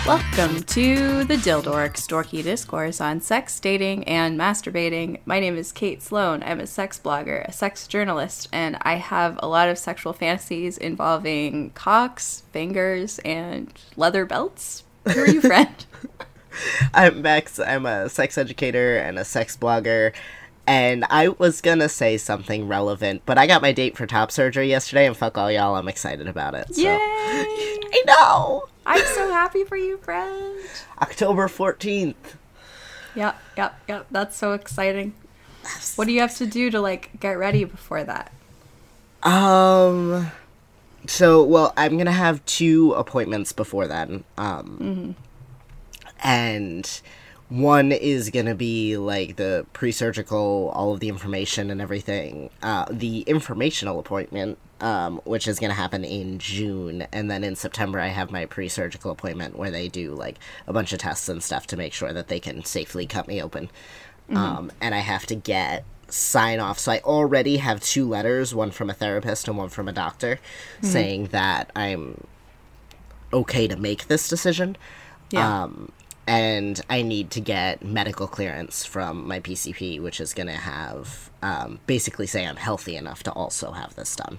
Welcome to the Dildorks, dorky discourse on sex, dating, and masturbating. My name is Kate Sloan. I'm a sex blogger, a sex journalist, and I have a lot of sexual fantasies involving cocks, fingers, and leather belts. Who are you, friend? I'm Max. I'm a sex educator and a sex blogger, and I was gonna say something relevant, but I got my date for top surgery yesterday, and fuck all y'all, I'm excited about it. So. Yay! I know! I'm so happy for you, friend. October 14th. Yep. That's so exciting. What do you have to do to, get ready before that? I'm gonna have 2 appointments before then. And one is gonna be, the pre-surgical, all of the information and everything. The informational appointment, which is gonna happen in June, and then in September I have my pre-surgical appointment where they do, a bunch of tests and stuff to make sure that they can safely cut me open. And I have to get sign-off. So I already have 2 letters, one from a therapist and one from a doctor, saying that I'm okay to make this decision. Yeah. And I need to get medical clearance from my PCP, which is going to have, basically say I'm healthy enough to also have this done.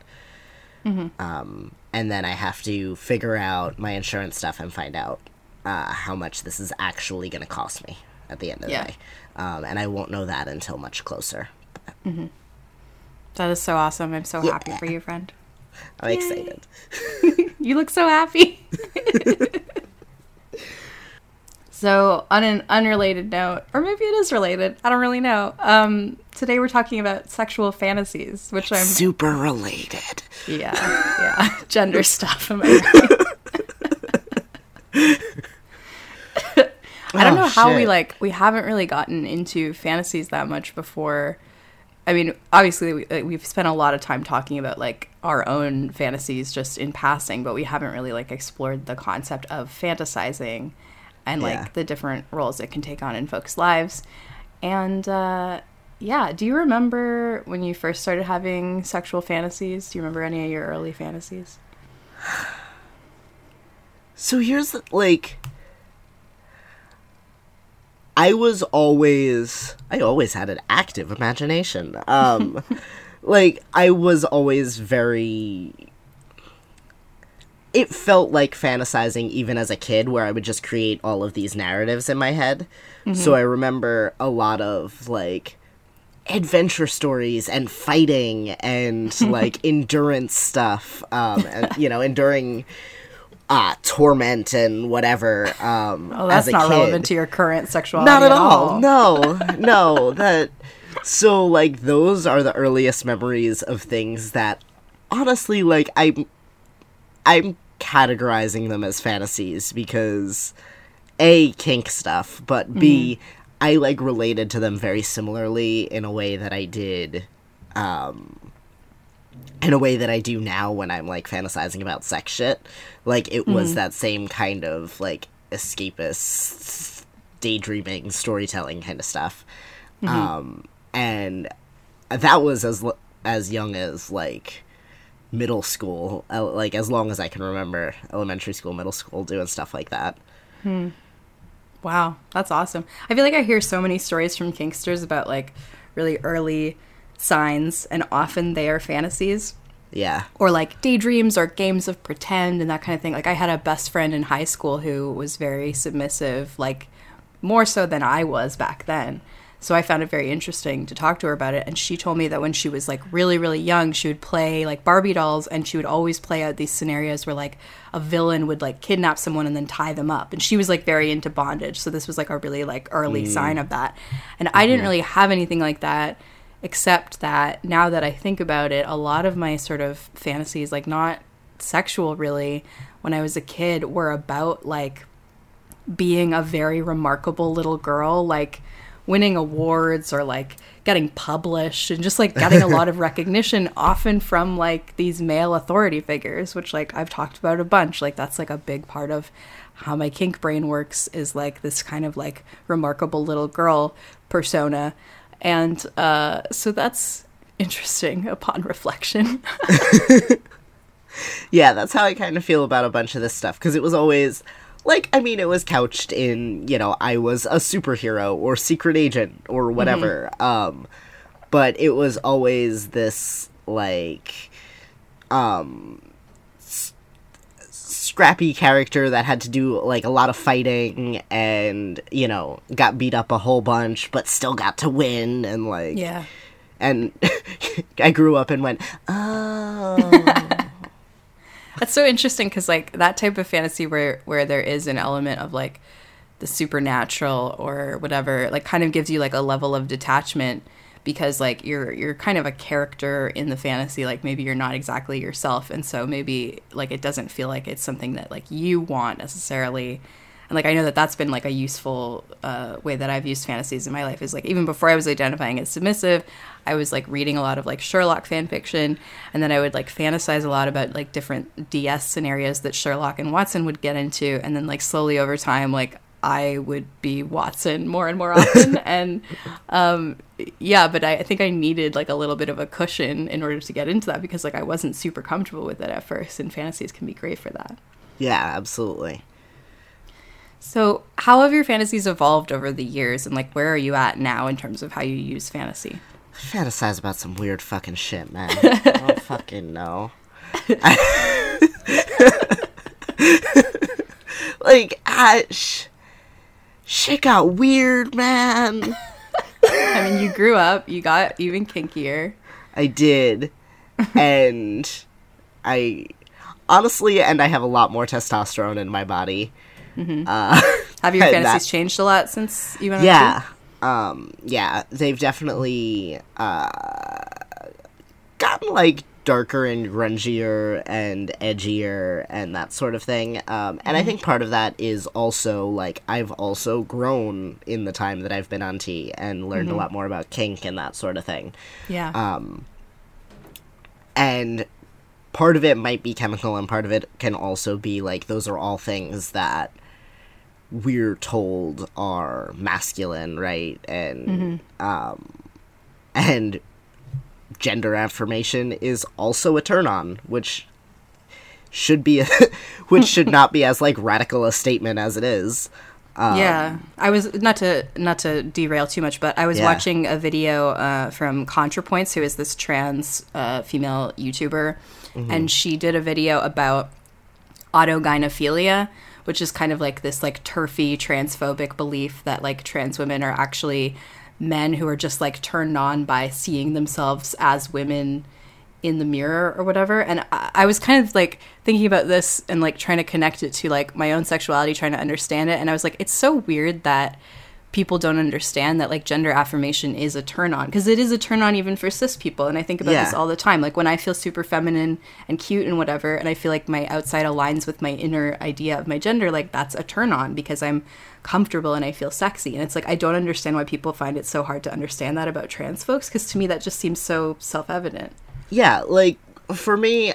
And then I have to figure out my insurance stuff and find out how much this is actually going to cost me at the end of the day. And I won't know that until much closer. That is so awesome. I'm so happy for you, friend. I'm excited. You look so happy. So, on an unrelated note, or maybe it is related, I don't really know. Today we're talking about sexual fantasies, which I'm super related. Yeah, gender stuff. Am I right? I don't know how we haven't really gotten into fantasies that much before. I mean, obviously we've spent a lot of time talking about our own fantasies just in passing, but we haven't really explored the concept of fantasizing and the different roles it can take on in folks' lives. And do you remember when you first started having sexual fantasies? Do you remember any of your early fantasies? So here's I always had an active imagination. I was always it felt like fantasizing even as a kid, where I would just create all of these narratives in my head. So I remember a lot of adventure stories and fighting and endurance stuff, and, enduring torment and whatever. That's not relevant to your current sexuality. Not at all. No. Those are the earliest memories of things that, honestly, I'm categorizing them as fantasies because A, kink stuff, but B, I related to them very similarly in a way that I did, in a way that I do now when I'm fantasizing about sex shit. It was that same kind of escapist, daydreaming, storytelling kind of stuff. And that was as young as middle school, as long as I can remember, elementary school, middle school, doing stuff like that. Wow, that's awesome. I feel I hear so many stories from kinksters about really early signs, and often they are fantasies. Yeah. Or daydreams or games of pretend and that kind of thing. I had a best friend in high school who was very submissive, more so than I was back then. So I found it very interesting to talk to her about it. And she told me that when she was really, really young, she would play Barbie dolls, and she would always play out these scenarios where a villain would kidnap someone and then tie them up. And she was very into bondage. So this was a really early sign of that. And I didn't really have anything like that, except that now that I think about it, a lot of my sort of fantasies, not sexual really, when I was a kid, were about being a very remarkable little girl, winning awards or getting published and just getting a lot of recognition, often from these male authority figures, which I've talked about a bunch. That's a big part of how my kink brain works, is this kind of remarkable little girl persona. And so that's interesting upon reflection. Yeah, that's how I kind of feel about a bunch of this stuff, because it was always like, I mean, it was couched in, you know, I was a superhero or secret agent or whatever. But it was always this, like, scrappy character that had to do, like, a lot of fighting and, you know, got beat up a whole bunch, but still got to win, and, like... Yeah. And I grew up and went, oh... That's so interesting, because, like, that type of fantasy where there is an element of, like, the supernatural or whatever, like, kind of gives you, like, a level of detachment, because, like, you're kind of a character in the fantasy, like, maybe you're not exactly yourself, and so maybe, like, it doesn't feel like it's something that, like, you want necessarily. And, like, I know that that's been, like, a useful way that I've used fantasies in my life, is, like, even before I was identifying as submissive, I was, like, reading a lot of, like, Sherlock fan fiction, and then I would, like, fantasize a lot about, like, different DS scenarios that Sherlock and Watson would get into, and then, like, slowly over time, like, I would be Watson more and more often, and, yeah, but I think I needed, like, a little bit of a cushion in order to get into that, because, like, I wasn't super comfortable with it at first, and fantasies can be great for that. Yeah, absolutely. So how have your fantasies evolved over the years, and, like, where are you at now in terms of how you use fantasy? I fantasize about some weird fucking shit, man. I don't fucking know. Like, shit got weird, man. I mean, you grew up, you got even kinkier. I did. And I honestly, and I have a lot more testosterone in my body. Mm-hmm. Have your fantasies changed a lot since you went on? Yeah, they've definitely gotten, like, darker and grungier and edgier and that sort of thing. And I think part of that is also, like, I've also grown in the time that I've been on T and learned a lot more about kink and that sort of thing. Yeah. And part of it might be chemical, and part of it can also be, like, those are all things that we're told are masculine, right? And and gender affirmation is also a turn on, which should be which should not be as, like, radical a statement as it is. Yeah, I was not to derail too much, but I was watching a video from ContraPoints, who is this trans female YouTuber, and she did a video about autogynephilia, which is kind of like this, like, turfy transphobic belief that, like, trans women are actually men who are just, like, turned on by seeing themselves as women in the mirror or whatever. And I was kind of, like, thinking about this and, like, trying to connect it to, like, my own sexuality, trying to understand it. And I was like, it's so weird that people don't understand that, like, gender affirmation is a turn on, because it is a turn on even for cis people. And I think about this all the time, like, when I feel super feminine and cute and whatever, and I feel like my outside aligns with my inner idea of my gender, like, that's a turn on because I'm comfortable and I feel sexy. And it's like, I don't understand why people find it so hard to understand that about trans folks, because to me that just seems so self-evident. Yeah, like, for me,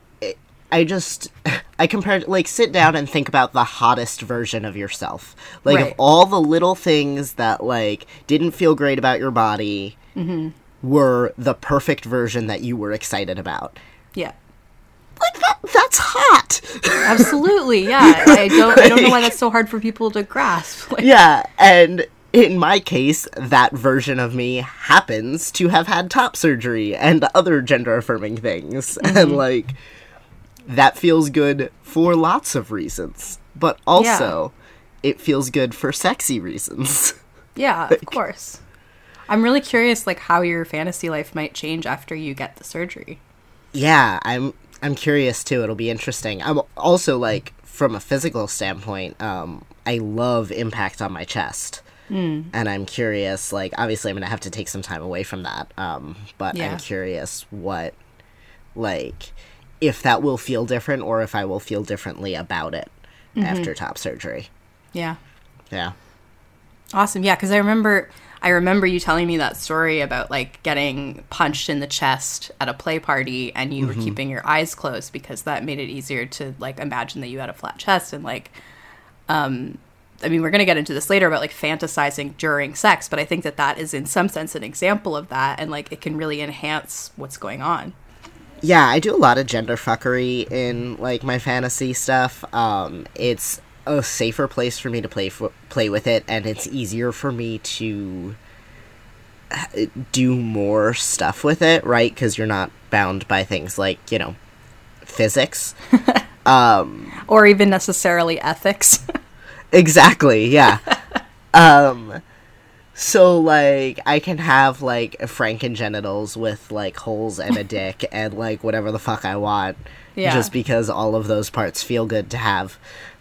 I compared, like, sit down and think about the hottest version of yourself. Like, of all the little things that, like, didn't feel great about your body were the perfect version that you were excited about. Yeah. Like, that's hot! Absolutely, yeah. I don't know why that's so hard for people to grasp. Like, yeah, and in my case, that version of me happens to have had top surgery and other gender-affirming things. And, like, that feels good for lots of reasons. But also, it feels good for sexy reasons. Yeah, like, of course. I'm really curious, like, how your fantasy life might change after you get the surgery. Yeah, I'm curious, too. It'll be interesting. I'm also, like, from a physical standpoint, I love impact on my chest. And I'm curious, like, obviously I'm going to have to take some time away from that, but I'm curious what, like, if that will feel different or if I will feel differently about it after top surgery. Yeah. Yeah. Awesome. Yeah, because I remember you telling me that story about, like, getting punched in the chest at a play party and you were keeping your eyes closed because that made it easier to, like, imagine that you had a flat chest. And, like, I mean, we're going to get into this later about, like, fantasizing during sex, but I think that is in some sense an example of that, and, like, it can really enhance what's going on. Yeah, I do a lot of gender fuckery in, like, my fantasy stuff. It's a safer place for me to play with it, and it's easier for me to do more stuff with it, right? Because you're not bound by things like, you know, physics. Or even necessarily ethics. Exactly, yeah. So, like, I can have, like, Franken-genitals with, like, holes and a dick and, like, whatever the fuck I want. Yeah. Just because all of those parts feel good to have.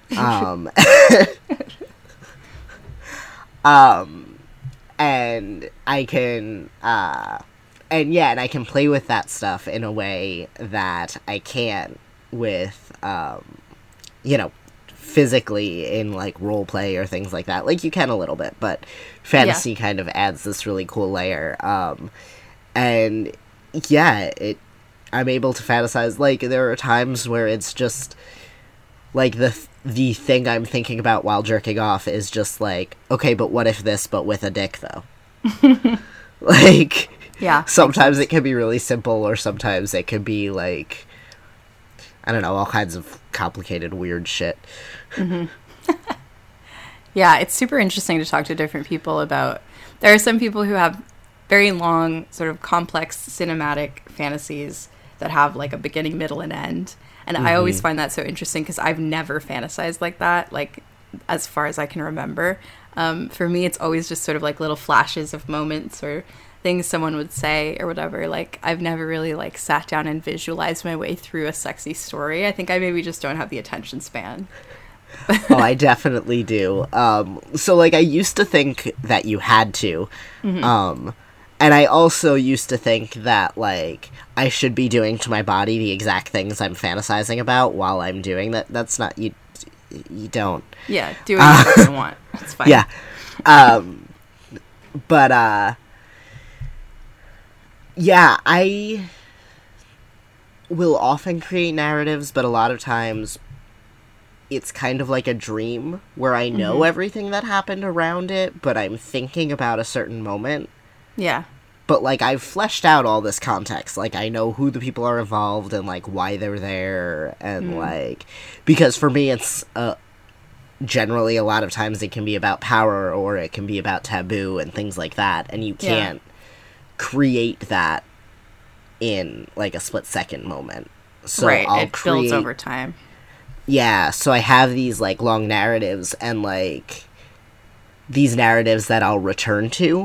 And I can, and I can play with that stuff in a way that I can't with, you know, physically in, like, role play or things like that. Like, you can a little bit, but fantasy kind of adds this really cool layer. And, yeah, I'm able to fantasize. Like, there are times where it's just, like, the thing I'm thinking about while jerking off is just, like, okay, but what if this, but with a dick, though? Like, yeah, sometimes it can be really simple, or sometimes it can be, like, I don't know, all kinds of complicated, weird shit. Mm-hmm. Yeah, it's super interesting to talk to different people about. There are some people who have very long, sort of complex cinematic fantasies that have, like, a beginning, middle, and end. And I always find that so interesting because I've never fantasized like that, like, as far as I can remember. For me, it's always just sort of like little flashes of moments or things someone would say or whatever. Like, I've never really, like, sat down and visualized my way through a sexy story. I think I maybe just don't have the attention span. Oh, I definitely do. So, like, I used to think that you had to. And I also used to think that, like, I should be doing to my body the exact things I'm fantasizing about while I'm doing that. That's not, you don't. Yeah, do what you want. It's fine. Yeah. But, yeah, I will often create narratives, but a lot of times it's kind of like a dream where I know everything that happened around it, but I'm thinking about a certain moment. Yeah. But, like, I've fleshed out all this context. Like, I know who the people are involved and, like, why they're there. And, like, because for me, it's generally a lot of times it can be about power or it can be about taboo and things like that. And you can't create that in, like, a split-second moment. So right, I'll it builds over time. Yeah, so I have these, like, long narratives and, like, these narratives that I'll return to.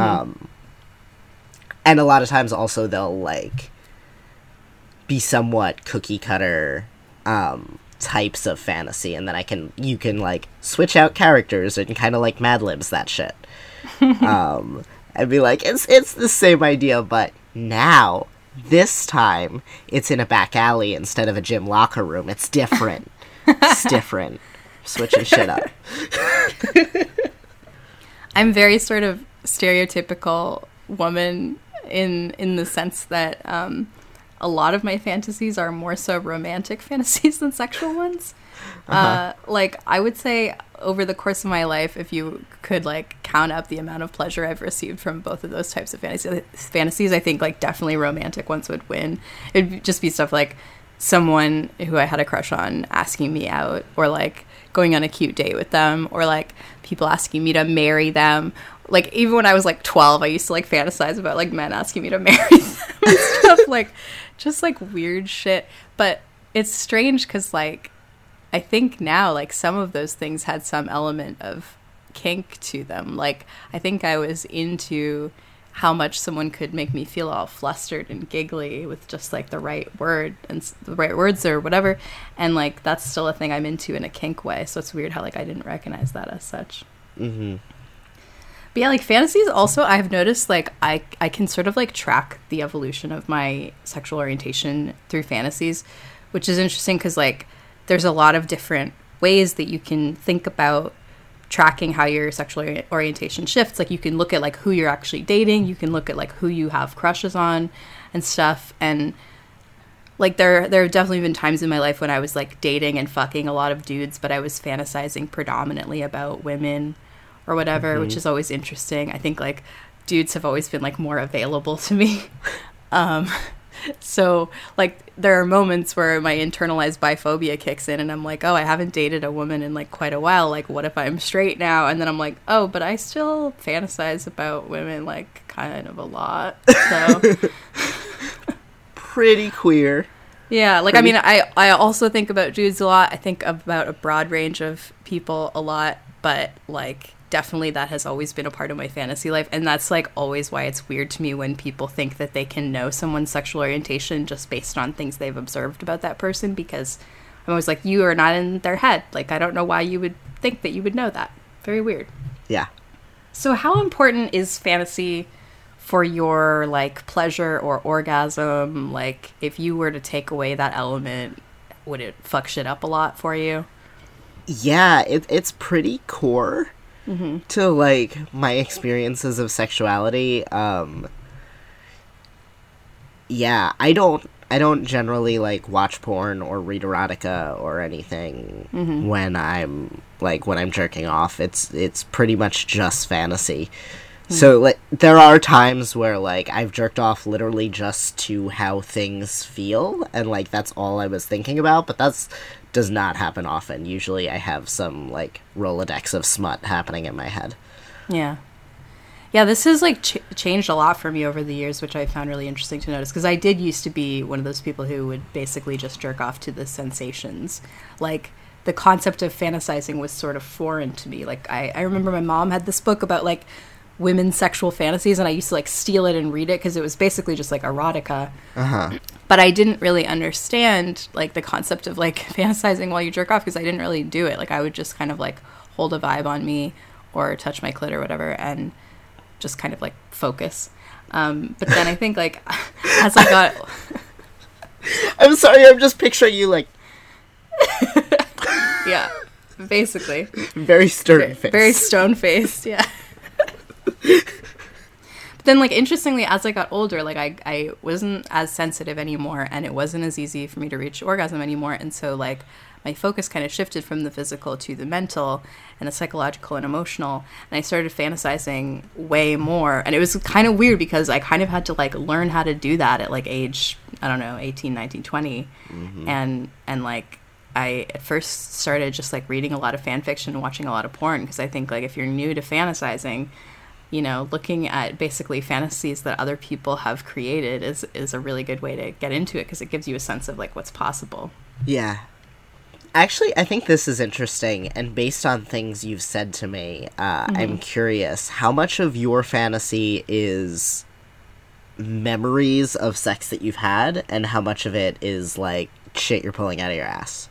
And a lot of times also they'll, like, be somewhat cookie-cutter types of fantasy, and then you can, like, switch out characters and kind of, like, Mad Libs that shit. And be like, it's the same idea, but now, this time, it's in a back alley instead of a gym locker room. It's different. It's different. Switching shit up. I'm very sort of stereotypical woman in the sense that a lot of my fantasies are more so romantic fantasies than sexual ones. Like, I would say over the course of my life, if you could, like, count up the amount of pleasure I've received from both of those types of fantasies, I think, like, definitely romantic ones would win. It'd just be stuff like someone who I had a crush on asking me out, or, like, going on a cute date with them, or, like, people asking me to marry them. Like, even when I was, like, 12, I used to, like, fantasize about, like, men asking me to marry them and stuff. Like, just, like, weird shit. But it's strange because, like, I think now, like, some of those things had some element of kink to them. Like, I think I was into how much someone could make me feel all flustered and giggly with just, like, the right word and the right words or whatever. And, like, that's still a thing I'm into in a kink way. So it's weird how, like, I didn't recognize that as such. But yeah, like, fantasies also, I've noticed, like, I can sort of, like, track the evolution of my sexual orientation through fantasies, which is interesting because, like, there's a lot of different ways that you can think about tracking how your sexual orientation shifts. Like, you can look at, like, who you're actually dating. You can look at, like, who you have crushes on and stuff. And, like, there have definitely been times in my life when I was, like, dating and fucking a lot of dudes, but I was fantasizing predominantly about women or whatever, which is always interesting. I think, like, dudes have always been, like, more available to me. So, like, there are moments where my internalized biphobia kicks in and I'm like, oh, I haven't dated a woman in, like, quite a while. Like, what if I'm straight now? And then I'm like, oh, but I still fantasize about women, like, kind of a lot. So, pretty queer. yeah, like, I mean, I also think about dudes a lot. I think about a broad range of people a lot, but, like, definitely that has always been a part of my fantasy life, and that's like always why it's weird to me when people think that they can know someone's sexual orientation just based on things they've observed about that person, because I'm always like, you are not in their head. Like, I don't know why you would think that you would know that. Very weird. Yeah. So how important is fantasy for your, like, pleasure or orgasm? Like, if you were to take away that element, would it fuck shit up a lot for you? Yeah, it's pretty core to, like, my experiences of sexuality. Yeah, I don't generally, like, watch porn or read erotica or anything when I'm jerking off. It's pretty much just fantasy. So, like, there are times where, like, I've jerked off literally just to how things feel, and, like, that's all I was thinking about, but does not happen often. Usually I have some, like, Rolodex of smut happening in my head. Yeah. Yeah, this has, like, changed a lot for me over the years, which I found really interesting to notice, because I did used to be one of those people who would basically just jerk off to the sensations. Like, the concept of fantasizing was sort of foreign to me. Like, I remember my mom had this book about, like, women's sexual fantasies, and I used to, like, steal it and read it because it was basically just, like, erotica. But I didn't really understand, like, the concept of, like, fantasizing while you jerk off, because I didn't really do it. Like, I would just kind of, like, hold a vibe on me or touch my clit or whatever and just kind of, like, focus. But then I think, like, as I got... I'm sorry, I'm just picturing you, like... Yeah, basically. Very stern-faced. Very stone-faced, yeah. But then, like, interestingly, as I got older, like, I wasn't as sensitive anymore, and it wasn't as easy for me to reach orgasm anymore, and so, like, my focus kind of shifted from the physical to the mental and the psychological and emotional, and I started fantasizing way more, and it was kind of weird because I kind of had to, like, learn how to do that at, like, age, I don't know, 18, 19, 20, and like, I at first started just, like, reading a lot of fan fiction and watching a lot of porn, because I think, like, if you're new to fantasizing, you know, looking at basically fantasies that other people have created is a really good way to get into it, because it gives you a sense of, like, what's possible. Yeah. Actually, I think this is interesting, and based on things you've said to me, I'm curious, how much of your fantasy is memories of sex that you've had, and how much of it is, like, shit you're pulling out of your ass?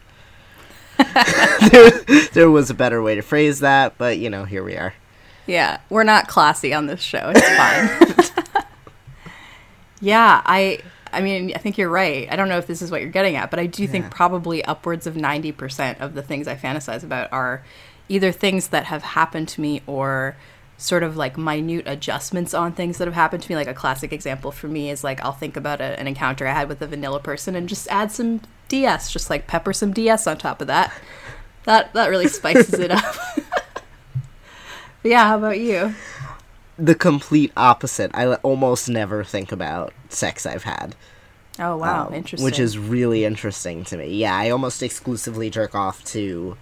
there was a better way to phrase that, but, you know, here we are. Yeah, we're not classy on this show. It's fine. Yeah, I mean, I think you're right. I don't know if this is what you're getting at, but I do think probably upwards of 90% of the things I fantasize about are either things that have happened to me or sort of, like, minute adjustments on things that have happened to me. Like, a classic example for me is, like, I'll think about an encounter I had with a vanilla person and just add some DS, just, like, pepper some DS on top of that. That really spices it up. But yeah, how about you? The complete opposite. I almost never think about sex I've had. Oh, wow. Interesting. Which is really interesting to me. Yeah, I almost exclusively jerk off to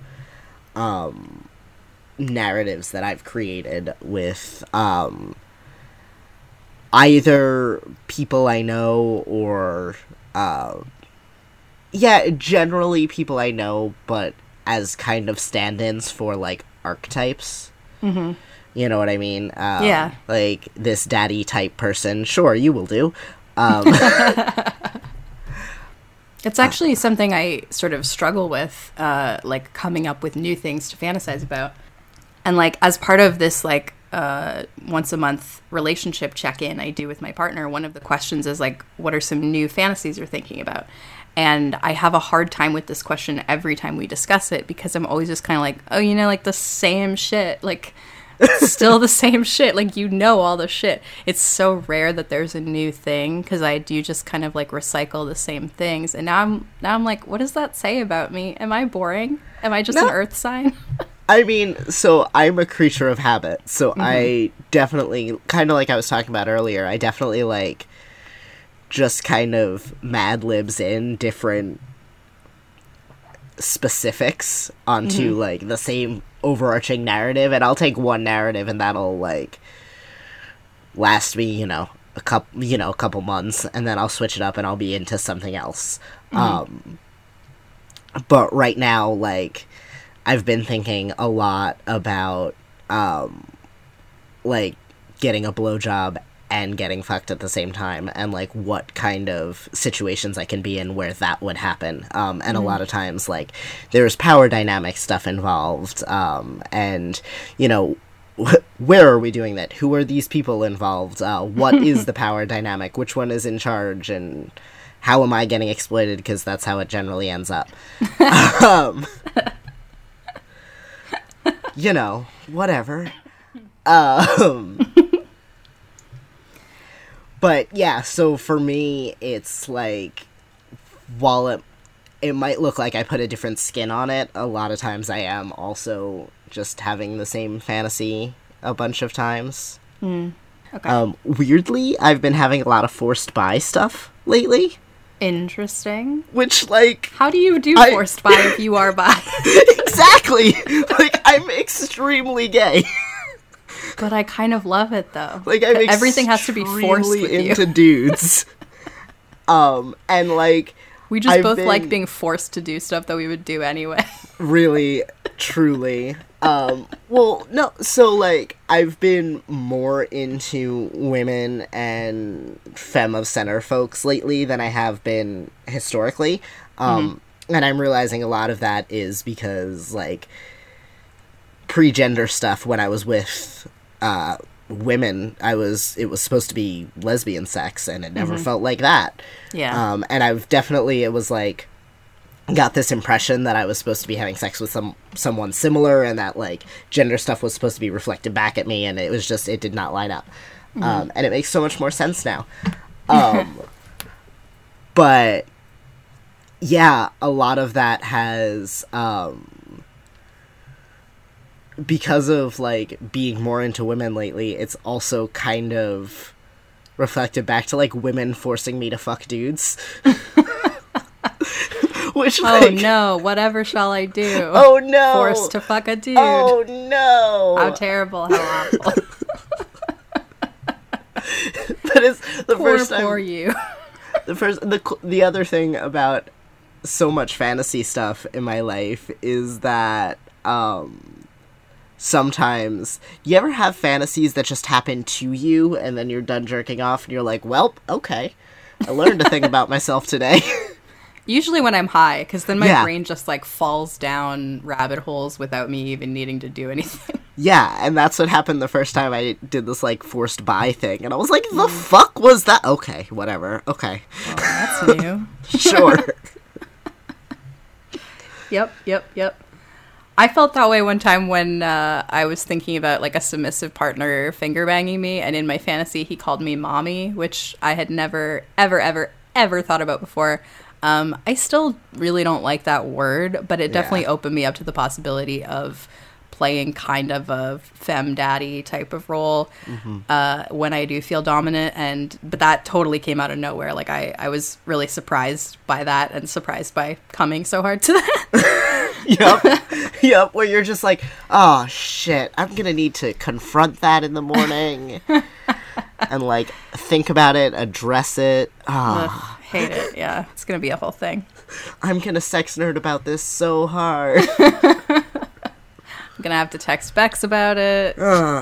narratives that I've created with either people I know or generally people I know, but as kind of stand-ins for, like, archetypes. You know what I mean? Yeah. Like, this daddy type person. Sure, you will do. It's actually something I sort of struggle with, like, coming up with new things to fantasize about. And, like, as part of this, like, once a month relationship check-in I do with my partner, one of the questions is, like, what are some new fantasies you're thinking about? And I have a hard time with this question every time we discuss it, because I'm always just kind of like, oh, you know, like, the same shit. Like, still the same shit. Like, you know all the shit. It's so rare that there's a new thing, because I do just kind of, like, recycle the same things. And now I'm like, what does that say about me? Am I boring? Am I just an earth sign? I mean, so I'm a creature of habit. So I definitely, kind of like I was talking about earlier, I definitely, like, just kind of Mad Libs in different specifics onto like the same overarching narrative, and I'll take one narrative and that'll like last me, a couple months, and then I'll switch it up and I'll be into something else. But right now, like, I've been thinking a lot about like getting a blowjob and getting fucked at the same time, and like what kind of situations I can be in where that would happen. And a lot of times, like, there's power dynamic stuff involved, and where are we doing that? Who are these people involved? What is the power dynamic? Which one is in charge? And how am I getting exploited? Because that's how it generally ends up. Whatever. But yeah, so for me, it's like, while it might look like I put a different skin on it, a lot of times I am also just having the same fantasy a bunch of times. Okay. Weirdly, I've been having a lot of forced bi stuff lately. Interesting. Which, like... How do you do forced bi if you are bi? Exactly! Like, I'm extremely gay. But I kind of love it, though. Like, I'm everything has to be forced with into you. dudes. And, like... We just both like being forced to do stuff that we would do anyway. Really, truly. Well, no, so, like, I've been more into women and femme of center folks lately than I have been historically. And I'm realizing a lot of that is because, like, pre-gender stuff, when I was with women, it was supposed to be lesbian sex, and it never felt like that. Yeah. And it was like, got this impression that I was supposed to be having sex with someone similar, and that, like, gender stuff was supposed to be reflected back at me, and it did not line up. And it makes so much more sense now. But yeah, a lot of that has, because of, like, being more into women lately, it's also kind of reflected back to, like, women forcing me to fuck dudes. Which, like, oh no, whatever shall I do? Oh no! Forced to fuck a dude. Oh no! How terrible, how awful. But it's the first time... Poor you. The other thing about so much fantasy stuff in my life is that, sometimes, you ever have fantasies that just happen to you, and then you're done jerking off, and you're like, well, okay, I learned a thing about myself today. Usually when I'm high, because then my brain just, like, falls down rabbit holes without me even needing to do anything. Yeah, and that's what happened the first time I did this, like, forced bi thing, and I was like, the fuck was that? Okay, whatever, okay. Well, that's new. Sure. Yep. I felt that way one time when I was thinking about, like, a submissive partner finger banging me, and in my fantasy he called me mommy, which I had never, ever thought about before. I still really don't like that word, but it definitely opened me up to the possibility of playing kind of a femme daddy type of role when I do feel dominant. But that totally came out of nowhere. Like, I was really surprised by that, and surprised by coming so hard to that. Yep, where you're just like, oh shit, I'm gonna need to confront that in the morning and, like, think about it, address it. Ugh, hate it. Yeah, it's gonna be a whole thing. I'm gonna sex nerd about this so hard. I'm gonna have to text Bex about it.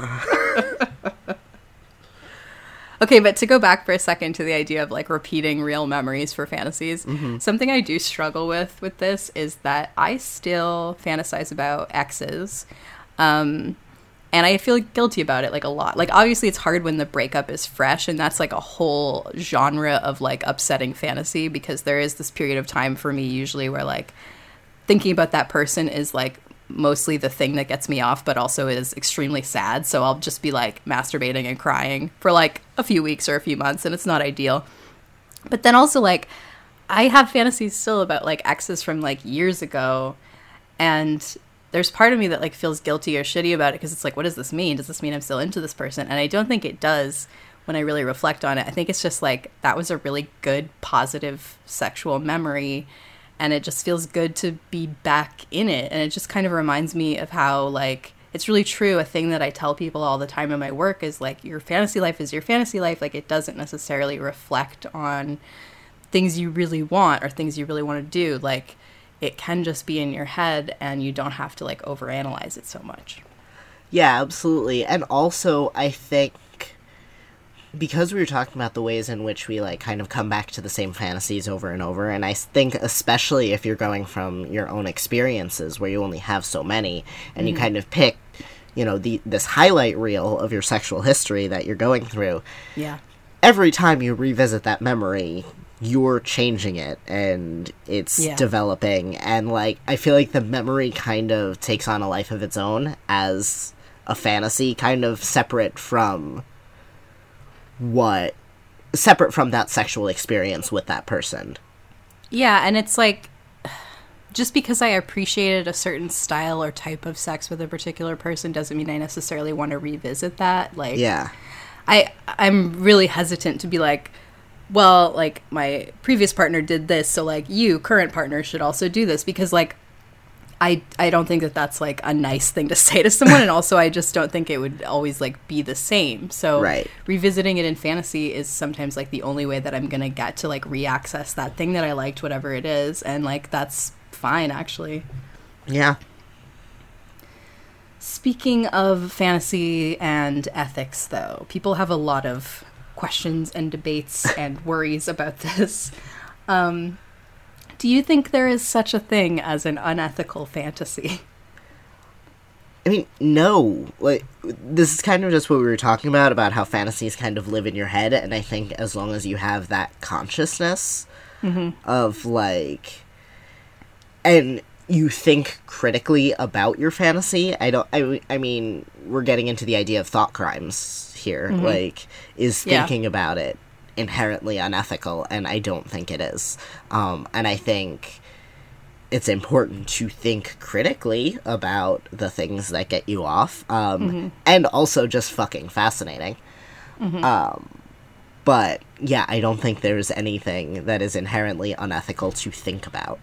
Okay, but to go back for a second to the idea of, like, repeating real memories for fantasies, something I do struggle with this is that I still fantasize about exes. And I feel guilty about it, like, a lot. Like, obviously it's hard when the breakup is fresh, and that's, like, a whole genre of, like, upsetting fantasy, because there is this period of time for me usually where, like, thinking about that person is, like, mostly the thing that gets me off, but also is extremely sad. So I'll just be, like, masturbating and crying for, like, a few weeks or a few months, and it's not ideal. But then also, like, I have fantasies still about, like, exes from, like, years ago, and there's part of me that, like, feels guilty or shitty about it, because it's like, what does this mean? Does this mean I'm still into this person? And I don't think it does, when I really reflect on it. I think it's just like that was a really good, positive sexual memory, and it just feels good to be back in it. And it just kind of reminds me of how, like, it's really true. A thing that I tell people all the time in my work is, like, your fantasy life is your fantasy life. Like, it doesn't necessarily reflect on things you really want or things you really want to do. Like, it can just be in your head, and you don't have to, like, overanalyze it so much. Yeah, absolutely. And also, I think, because we were talking about the ways in which we, like, kind of come back to the same fantasies over and over, and I think especially if you're going from your own experiences where you only have so many, and you kind of pick, you know, this highlight reel of your sexual history that you're going through. Yeah. Every time you revisit that memory, you're changing it, and it's developing, and, like, I feel like the memory kind of takes on a life of its own as a fantasy, kind of separate from that sexual experience with that person. Yeah, and it's like, just because I appreciated a certain style or type of sex with a particular person doesn't mean I necessarily want to revisit that. Like, yeah, I'm really hesitant to be like, well, like, my previous partner did this, so, like, you, current partner, should also do this, because, like, I don't think that that's, like, a nice thing to say to someone, and also I just don't think it would always, like, be the same. So revisiting it in fantasy is sometimes, like, the only way that I'm gonna get to, like, re-access that thing that I liked, whatever it is, and, like, that's fine, actually. Yeah. Speaking of fantasy and ethics, though, people have a lot of questions and debates and worries about this. Do you think there is such a thing as an unethical fantasy? I mean, no. Like, this is kind of just what we were talking about how fantasies kind of live in your head, and I think as long as you have that consciousness of, like, and you think critically about your fantasy, I mean, we're getting into the idea of thought crimes here. Like, is thinking about it inherently unethical? And I don't think it is. And I think it's important to think critically about the things that get you off, and also just fucking fascinating. But yeah, I don't think there's anything that is inherently unethical to think about.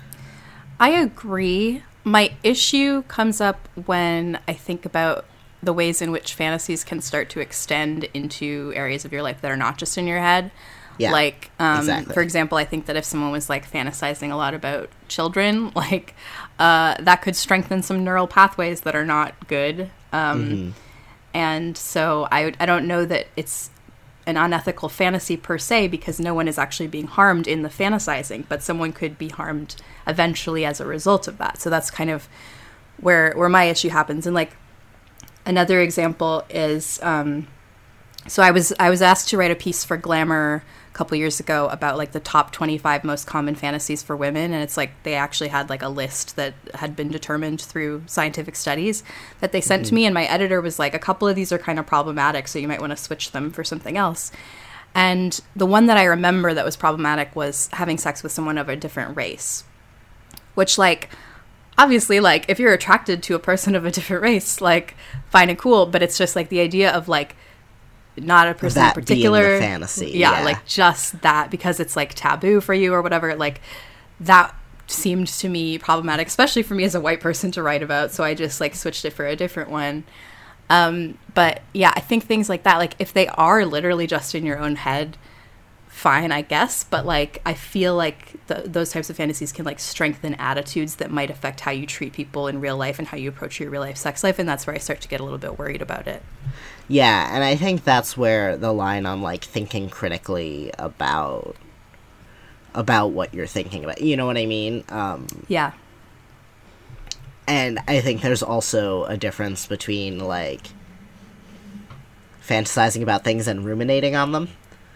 I agree. My issue comes up when I think about the ways in which fantasies can start to extend into areas of your life that are not just in your head. Yeah, like, exactly. For example, I think that if someone was, like, fantasizing a lot about children, like, that could strengthen some neural pathways that are not good. And so I don't know that it's an unethical fantasy per se, because no one is actually being harmed in the fantasizing, but someone could be harmed eventually as a result of that. So that's kind of where my issue happens. And, like, another example is, so I was asked to write a piece for Glamour a couple years ago about, like, the top 25 most common fantasies for women, and it's like they actually had, like, a list that had been determined through scientific studies that they sent to me, and my editor was like, a couple of these are kind of problematic, so you might want to switch them for something else. And the one that I remember that was problematic was having sex with someone of a different race, which, like, obviously, like, if you're attracted to a person of a different race, like, fine and cool, but it's just, like, the idea of, like, not a person that in particular, being the fantasy, yeah, like, just that, because it's, like, taboo for you or whatever, like, that seemed to me problematic, especially for me as a white person to write about, so I just, like, switched it for a different one. But yeah, I think things like that, like, if they are literally just in your own head, fine, I guess, but, like, I feel like those types of fantasies can, like, strengthen attitudes that might affect how you treat people in real life and how you approach your real life sex life, and that's where I start to get a little bit worried about it. Yeah, and I think that's where the line on, like, thinking critically about what you're thinking about, you know what I mean? Yeah. And I think there's also a difference between, like, fantasizing about things and ruminating on them.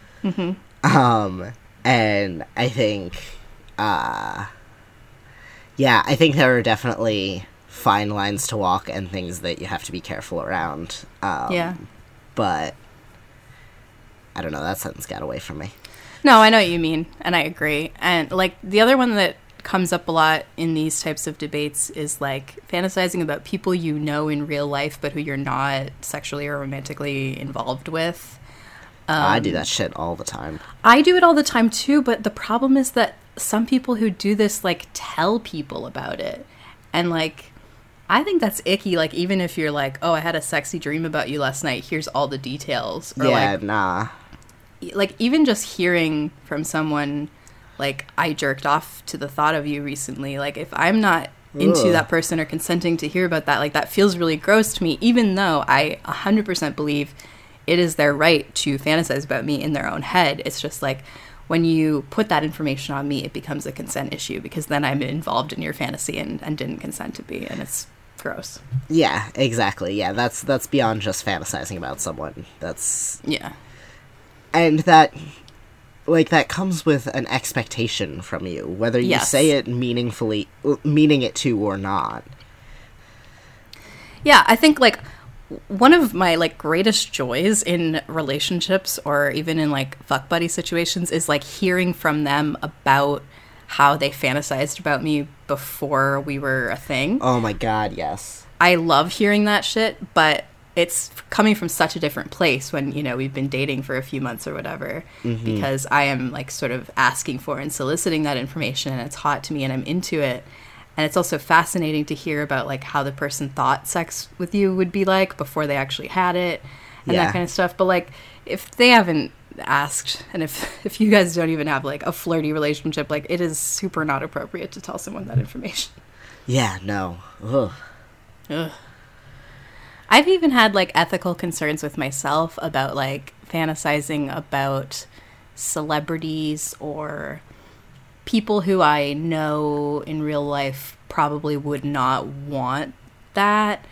And I think, I think there are definitely fine lines to walk and things that you have to be careful around. But I don't know, that sentence got away from me. No, I know what you mean, and I agree. And, like, the other one that comes up a lot in these types of debates is, like, fantasizing about people you know in real life but who you're not sexually or romantically involved with. I do that shit all the time. I do it all the time too, but the problem is that some people who do this, like, tell people about it. And, like, I think that's icky. Like, even if you're like, oh, I had a sexy dream about you last night, here's all the details. Or, yeah, like, nah. Like, even just hearing from someone, like, I jerked off to the thought of you recently. Like, if I'm not into that person or consenting to hear about that, like, that feels really gross to me, even though I 100% believe it is their right to fantasize about me in their own head. It's just like, when you put that information on me, it becomes a consent issue, because then I'm involved in your fantasy and didn't consent to be, and it's gross. Yeah, exactly. Yeah, that's beyond just fantasizing about someone. That's... Yeah. And that, like, that comes with an expectation from you, whether you say it meaningfully, meaning it to or not. Yeah, I think, like, one of my, like, greatest joys in relationships, or even in, like, fuck buddy situations, is, like, hearing from them about how they fantasized about me before we were a thing. Oh my god, yes. I love hearing that shit, but it's coming from such a different place when, you know, we've been dating for a few months or whatever, because I am, like, sort of asking for and soliciting that information, and it's hot to me and I'm into it. And it's also fascinating to hear about, like, how the person thought sex with you would be like before they actually had it, and that kind of stuff. But, like, if they haven't asked, and if you guys don't even have, like, a flirty relationship, like, it is super not appropriate to tell someone that information. Yeah, no. Ugh. Ugh. I've even had, like, ethical concerns with myself about, like, fantasizing about celebrities or people who I know in real life probably would not want that,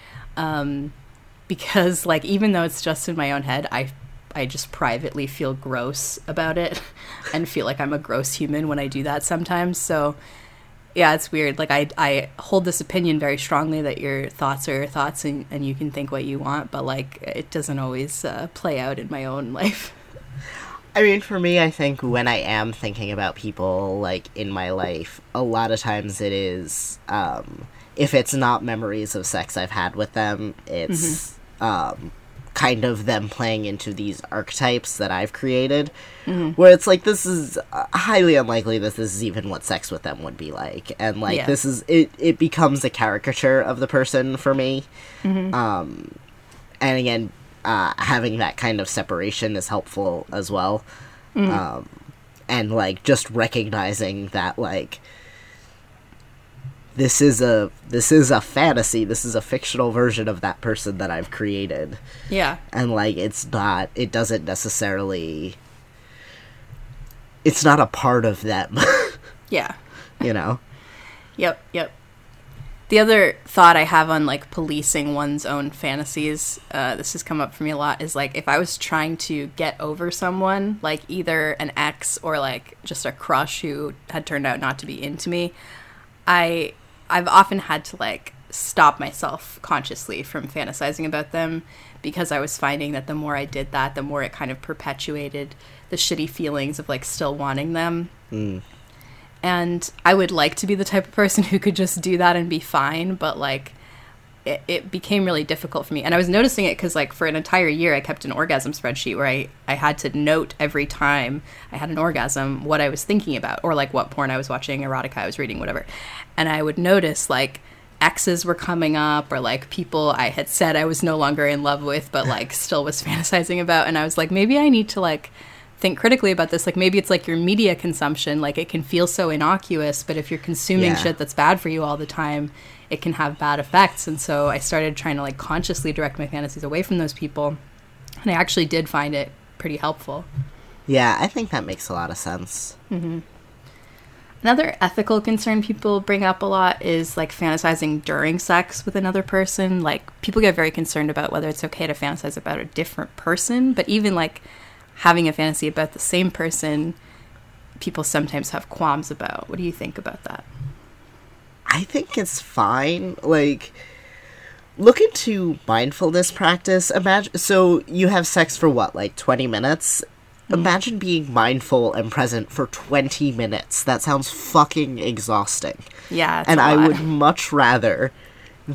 because, like, even though it's just in my own head, I just privately feel gross about it and feel like I'm a gross human when I do that sometimes. So yeah, it's weird. Like, I hold this opinion very strongly that your thoughts are your thoughts, and you can think what you want, but, like, it doesn't always play out in my own life. I mean, for me, I think when I am thinking about people, like, in my life, a lot of times it is, if it's not memories of sex I've had with them, it's, kind of them playing into these archetypes that I've created, where it's like, this is highly unlikely that this is even what sex with them would be like, and, like, this is, it becomes a caricature of the person for me, and again, having that kind of separation is helpful as well. And, like, just recognizing that, like, this is a fantasy, this is a fictional version of that person that I've created. Yeah. And, like, it's not a part of them. Yeah. You know? Yep. The other thought I have on, like, policing one's own fantasies, this has come up for me a lot, is, like, if I was trying to get over someone, like, either an ex or, like, just a crush who had turned out not to be into me, I've often had to, like, stop myself consciously from fantasizing about them, because I was finding that the more I did that, the more it kind of perpetuated the shitty feelings of, like, still wanting them. And I would like to be the type of person who could just do that and be fine, but, like, it became really difficult for me. And I was noticing it because, like, for an entire year, I kept an orgasm spreadsheet where I had to note every time I had an orgasm what I was thinking about, or, like, what porn I was watching, erotica I was reading, whatever. And I would notice, like, exes were coming up, or, like, people I had said I was no longer in love with, but, like, still was fantasizing about. And I was like, maybe I need to, like, think critically about this. Like, maybe it's like your media consumption, like, it can feel so innocuous, but if you're consuming shit that's bad for you all the time, it can have bad effects. And so I started trying to, like, consciously direct my fantasies away from those people, and I actually did find it pretty helpful. Yeah, I think that makes a lot of sense. Another ethical concern people bring up a lot is, like, fantasizing during sex with another person. Like, people get very concerned about whether it's okay to fantasize about a different person, but even, like, having a fantasy about the same person, people sometimes have qualms about. What do you think about that? I think it's fine. Like, look into mindfulness practice. Imagine, so you have sex for what, like 20 minutes? Imagine being mindful and present for 20 minutes. That sounds fucking exhausting. Yeah, and I would much rather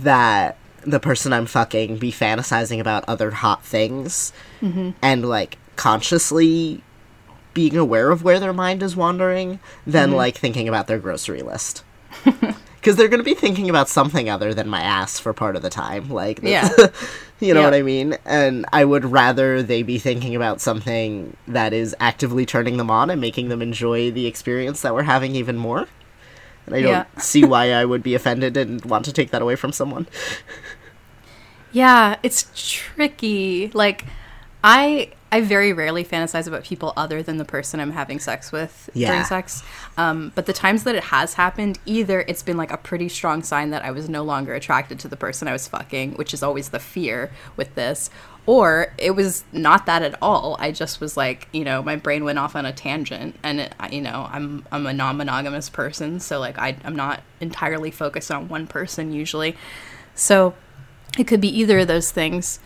that the person I'm fucking be fantasizing about other hot things and, like, consciously being aware of where their mind is wandering than, like, thinking about their grocery list. Because they're going to be thinking about something other than my ass for part of the time. Like, Yeah. you know what I mean? And I would rather they be thinking about something that is actively turning them on and making them enjoy the experience that we're having even more. And I don't see why I would be offended and want to take that away from someone. Yeah, it's tricky. Like, I very rarely fantasize about people other than the person I'm having sex with during sex. But the times that it has happened, either it's been like a pretty strong sign that I was no longer attracted to the person I was fucking, which is always the fear with this, or it was not that at all. I just was like, you know, my brain went off on a tangent, and you know, I'm a non-monogamous person, so like I'm not entirely focused on one person usually. So it could be either of those things.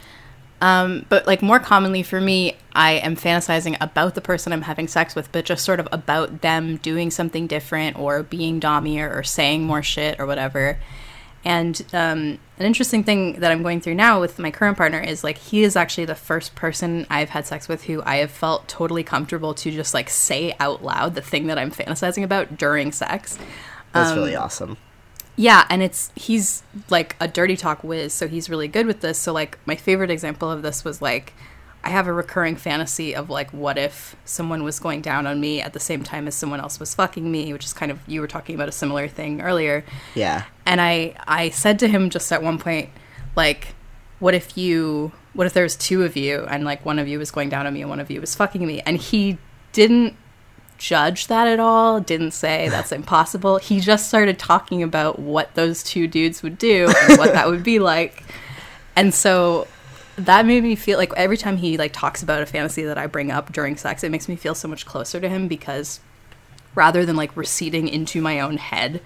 But like more commonly for me, I am fantasizing about the person I'm having sex with, but just sort of about them doing something different or being dommier or saying more shit or whatever. And an interesting thing that I'm going through now with my current partner is like he is actually the first person I've had sex with who I have felt totally comfortable to just like say out loud the thing that I'm fantasizing about during sex. That's really awesome. Yeah, and he's like a dirty talk whiz, so he's really good with this. So like my favorite example of this was like I have a recurring fantasy of like what if someone was going down on me at the same time as someone else was fucking me, which is kind of, you were talking about a similar thing earlier. Yeah. And I said to him just at one point, like, what if there's two of you and like one of you was going down on me and one of you was fucking me? And he didn't judge that at all, didn't say that's impossible. He just started talking about what those two dudes would do and what that would be like. And so that made me feel like every time he like talks about a fantasy that I bring up during sex, it makes me feel so much closer to him, because rather than like receding into my own head,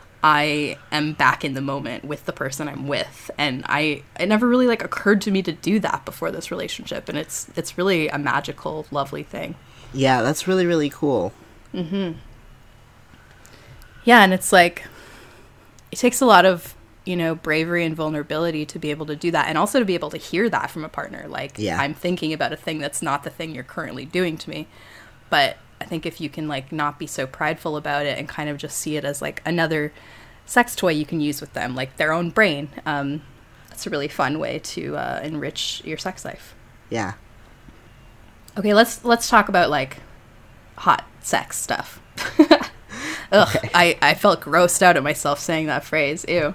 I am back in the moment with the person I'm with. And it never really like occurred to me to do that before this relationship, and it's really a magical, lovely thing. Yeah, that's really, really cool. Mm-hmm. Yeah, and it's like, it takes a lot of, you know, bravery and vulnerability to be able to do that, and also to be able to hear that from a partner. Like, I'm thinking about a thing that's not the thing you're currently doing to me. But I think if you can, like, not be so prideful about it and kind of just see it as, like, another sex toy you can use with them, like their own brain, that's a really fun way to enrich your sex life. Yeah. Okay, let's talk about like hot sex stuff. Ugh, okay. I felt grossed out at myself saying that phrase. Ew.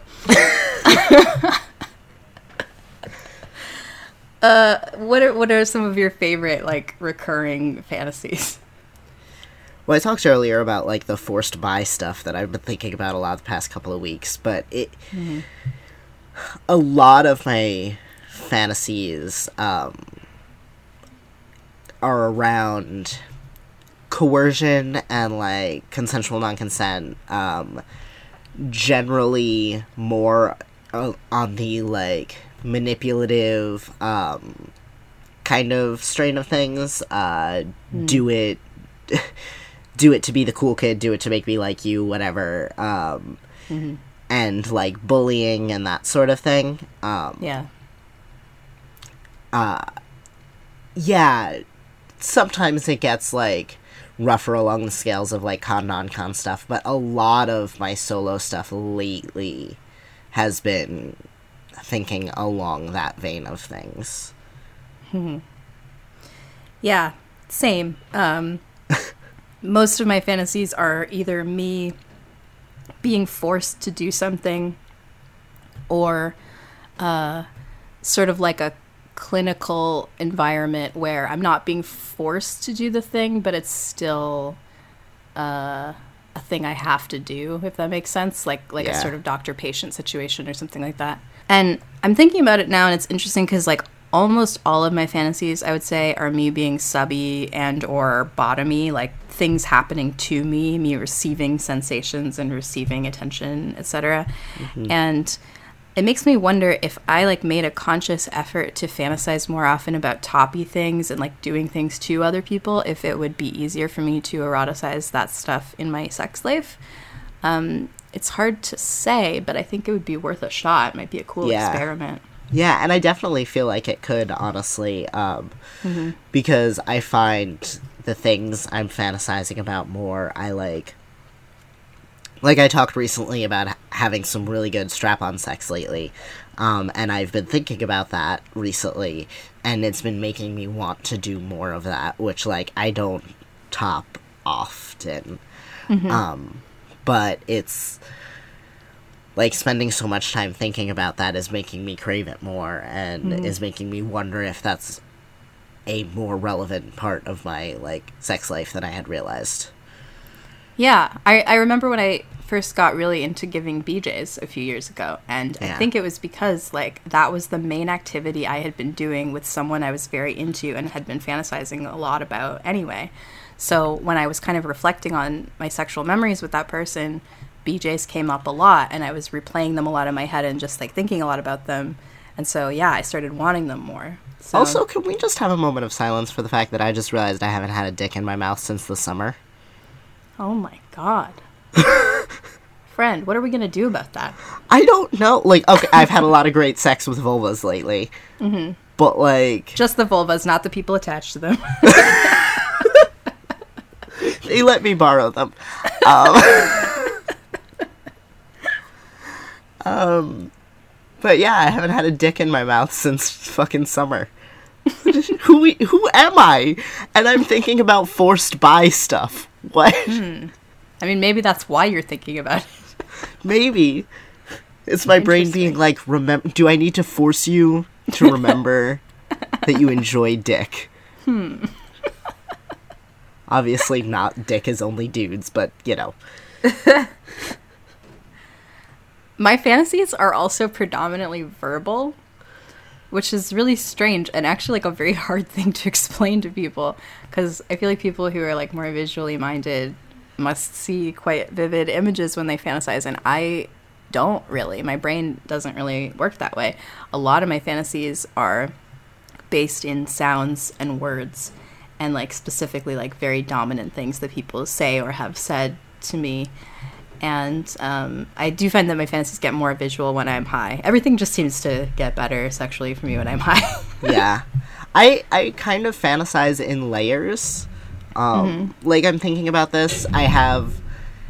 What are some of your favorite like recurring fantasies? Well, I talked earlier about like the forced buy stuff that I've been thinking about a lot the past couple of weeks, but a lot of my fantasies are around coercion and like consensual non-consent, generally more on the like manipulative kind of strain of things. Do it to be the cool kid, do it to make me like you, whatever, and like bullying and that sort of thing. Yeah, sometimes it gets, like, rougher along the scales of, like, con, non-con stuff, but a lot of my solo stuff lately has been thinking along that vein of things. Yeah, same. Most of my fantasies are either me being forced to do something or sort of like a clinical environment where I'm not being forced to do the thing, but it's still a thing I have to do, if that makes sense, like a sort of doctor-patient situation or something like that. And I'm thinking about it now, and it's interesting because like almost all of my fantasies, I would say, are me being subby and or bottomy, like things happening to me receiving sensations and receiving attention, etc. And it makes me wonder if I like made a conscious effort to fantasize more often about toppy things and like doing things to other people, if it would be easier for me to eroticize that stuff in my sex life. It's hard to say, but I think it would be worth a shot. It might be a cool experiment. Yeah, and I definitely feel like it could, honestly, because I find the things I'm fantasizing about more, I like I talked recently about having some really good strap-on sex lately, and I've been thinking about that recently, and it's been making me want to do more of that, which, like, I don't top often, but it's, like, spending so much time thinking about that is making me crave it more, and is making me wonder if that's a more relevant part of my, like, sex life than I had realized. Yeah, I remember when I first got really into giving BJs a few years ago, and I think it was because, like, that was the main activity I had been doing with someone I was very into and had been fantasizing a lot about anyway. So when I was kind of reflecting on my sexual memories with that person, BJs came up a lot, and I was replaying them a lot in my head and just, like, thinking a lot about them. And so, yeah, I started wanting them more. So. Also, can we just have a moment of silence for the fact that I just realized I haven't had a dick in my mouth since the summer? Oh my god. Friend, what are we gonna do about that? I don't know. Like, okay, I've had a lot of great sex with vulvas lately. But, like... Just the vulvas, not the people attached to them. They let me borrow them. But yeah, I haven't had a dick in my mouth since fucking summer. Who am I? And I'm thinking about forced bi stuff. What? I mean, maybe that's why you're thinking about it. Maybe. It's my brain being like, do I need to force you to remember that you enjoy dick? Obviously not dick is only dudes, but, you know. My fantasies are also predominantly verbal, which is really strange and actually like a very hard thing to explain to people, because I feel like people who are like more visually minded must see quite vivid images when they fantasize, and I don't really. My brain doesn't really work that way. A lot of my fantasies are based in sounds and words, and like specifically like very dominant things that people say or have said to me. And I do find that my fantasies get more visual when I'm high. Everything just seems to get better sexually for me when I'm high. Yeah. I kind of fantasize in layers. Like, I'm thinking about this. I have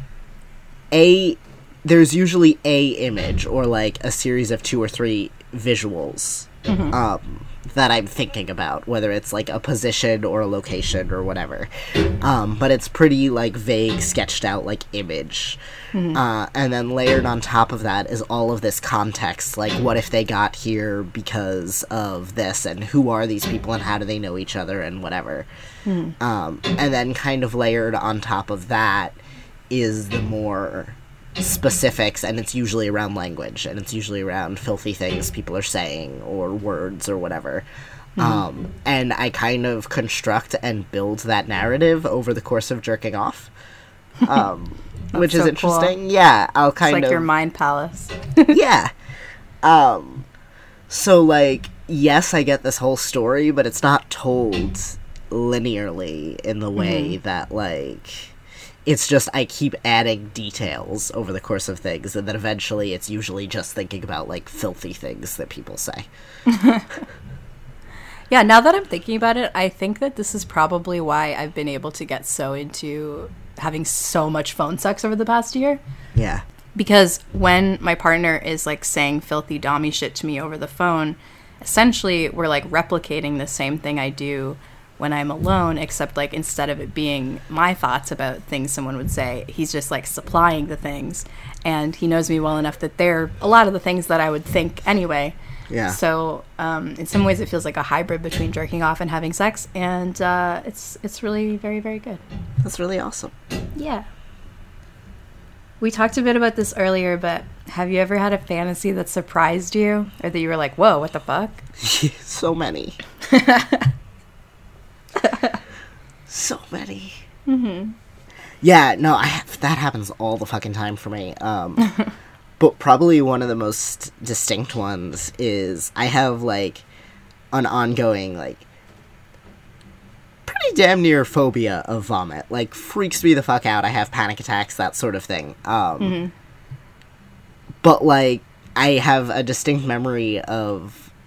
there's usually a image or like a series of 2 or 3 visuals that I'm thinking about, whether it's like a position or a location or whatever. But it's pretty like vague, sketched out like image. And then layered on top of that is all of this context, like what if they got here because of this, and who are these people and how do they know each other and whatever. And then kind of layered on top of that is the more specifics, and it's usually around language, and it's usually around filthy things people are saying or words or whatever. And I kind of construct and build that narrative over the course of jerking off. Which is interesting. Cool. Yeah, I'll kind of... It's like your mind palace. Yeah. So, like, yes, I get this whole story, but it's not told linearly in the way that, like... It's just I keep adding details over the course of things, and then eventually it's usually just thinking about, like, filthy things that people say. Yeah, now that I'm thinking about it, I think that this is probably why I've been able to get so into having so much phone sex over the past year. Yeah. Because when my partner is, like, saying filthy dommy shit to me over the phone, essentially we're, like, replicating the same thing I do when I'm alone, except, like, instead of it being my thoughts about things someone would say, he's just, like, supplying the things. And he knows me well enough that they're a lot of the things that I would think anyway. Yeah. So, in some ways it feels like a hybrid between jerking off and having sex, and it's really very, very good. That's really awesome. Yeah. We talked a bit about this earlier, but have you ever had a fantasy that surprised you? Or that you were like, whoa, what the fuck? So many. So many. Yeah, no, that happens all the fucking time for me. But probably one of the most distinct ones is I have, like, an ongoing, like, pretty damn near phobia of vomit. Like, freaks me the fuck out. I have panic attacks, that sort of thing. But, like, I have a distinct memory of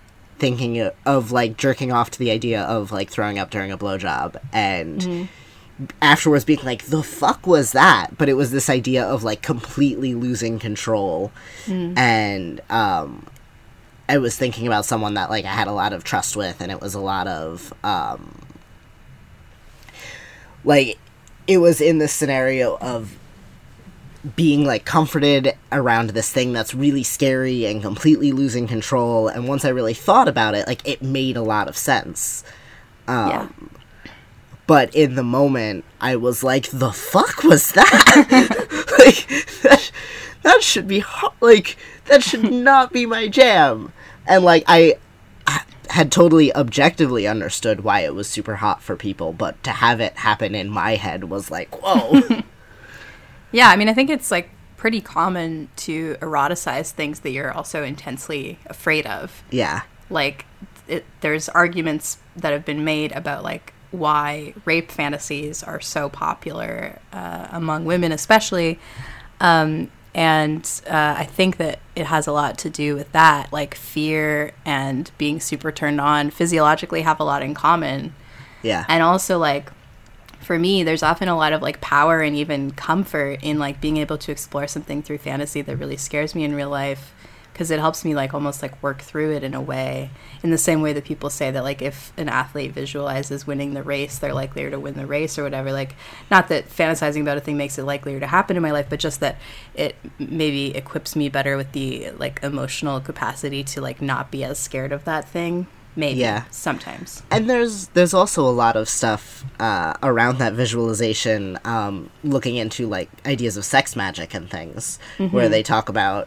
thinking of like jerking off to the idea of like throwing up during a blowjob, and afterwards being like, the fuck was that? But it was this idea of like completely losing control. And I was thinking about someone that like I had a lot of trust with, and it was a lot of like, it was in this scenario of being like comforted around this thing that's really scary and completely losing control. And once I really thought about it, like, it made a lot of sense. But in the moment, I was like, the fuck was that? Like, that should be like, that should not be my jam. And like, I had totally objectively understood why it was super hot for people, but to have it happen in my head was like, whoa. Yeah, I mean, I think it's like pretty common to eroticize things that you're also intensely afraid of. Yeah. Like, there's arguments that have been made about like why rape fantasies are so popular among women, especially. And I think that it has a lot to do with that. Like, fear and being super turned on physiologically have a lot in common. Yeah. And also, like, for me, there's often a lot of like power and even comfort in like being able to explore something through fantasy that really scares me in real life, because it helps me like almost like work through it in a way, in the same way that people say that like if an athlete visualizes winning the race, they're likelier to win the race or whatever. Like, not that fantasizing about a thing makes it likelier to happen in my life, but just that it maybe equips me better with the like emotional capacity to like not be as scared of that thing. Maybe. Yeah. Sometimes. And there's also a lot of stuff around that visualization, looking into like ideas of sex magic and things, where they talk about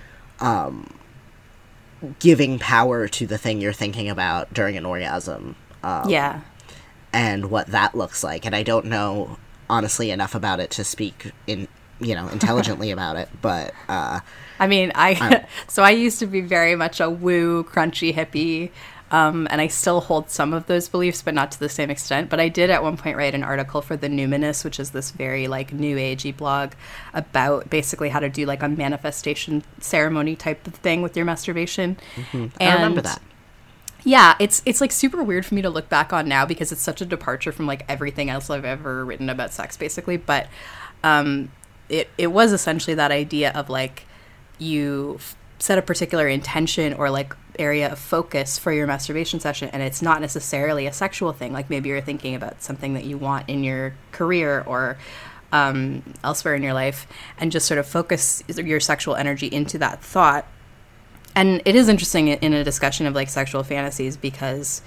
giving power to the thing you're thinking about during an orgasm. And what that looks like. And I don't know, honestly, enough about it to speak intelligently about it, but I mean, so I used to be very much a woo, crunchy hippie. And I still hold some of those beliefs, but not to the same extent. But I did at one point write an article for The Numinous, which is this very like new agey blog about basically how to do like a manifestation ceremony type of thing with your masturbation. And I remember that. Yeah, it's like super weird for me to look back on now because it's such a departure from like everything else I've ever written about sex, basically. But it was essentially that idea of like you set a particular intention or like area of focus for your masturbation session, and it's not necessarily a sexual thing. Like, maybe you're thinking about something that you want in your career or elsewhere in your life, and just sort of focus your sexual energy into that thought. And it is interesting in a discussion of like sexual fantasies because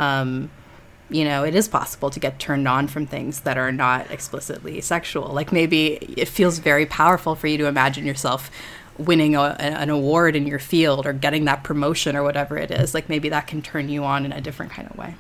it is possible to get turned on from things that are not explicitly sexual. Like, maybe it feels very powerful for you to imagine yourself winning an award in your field or getting that promotion or whatever it is. Like, maybe that can turn you on in a different kind of way.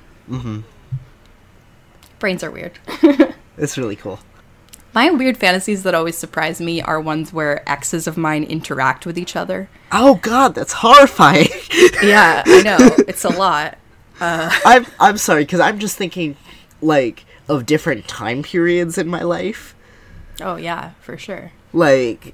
Brains are weird. It's really cool. My weird fantasies that always surprise me are ones where exes of mine interact with each other. Oh God, that's horrifying. Yeah, I know. It's a lot. I'm sorry, because I'm just thinking like of different time periods in my life. Oh yeah, for sure. Like,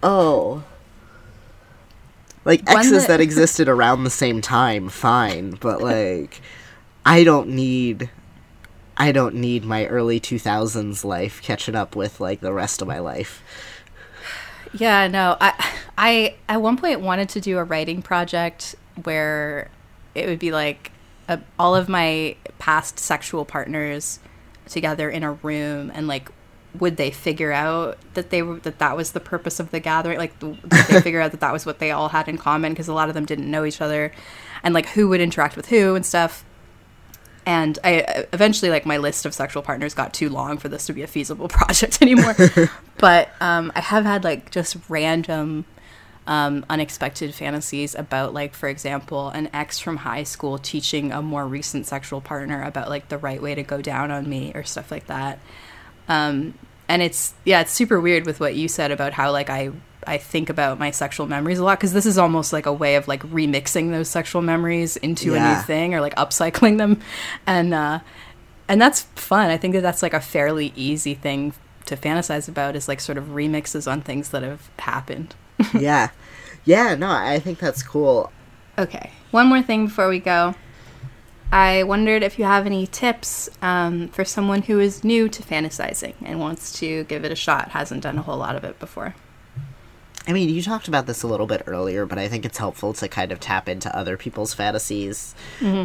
like exes that existed around the same time, fine, but like I don't need my early 2000s life catching up with like the rest of my life. Yeah, no. I at one point wanted to do a writing project where it would be like all of my past sexual partners together in a room, and like, would they figure out that that was the purpose of the gathering? Like, did they figure out that that was what they all had in common? Because a lot of them didn't know each other, and like who would interact with who and stuff. And I eventually, like, my list of sexual partners got too long for this to be a feasible project anymore. But I have had like just random unexpected fantasies about, like, for example, an ex from high school teaching a more recent sexual partner about like the right way to go down on me or stuff like that. And it's super weird with what you said about how like I think about my sexual memories a lot, because this is almost like a way of like remixing those sexual memories into a new thing, or like upcycling them, and that's fun. I think that's like a fairly easy thing to fantasize about, is like sort of remixes on things that have happened. No, I think that's cool. Okay, one more thing before we go. I wondered if you have any tips for someone who is new to fantasizing and wants to give it a shot, hasn't done a whole lot of it before. I mean, you talked about this a little bit earlier, but I think it's helpful to kind of tap into other people's fantasies.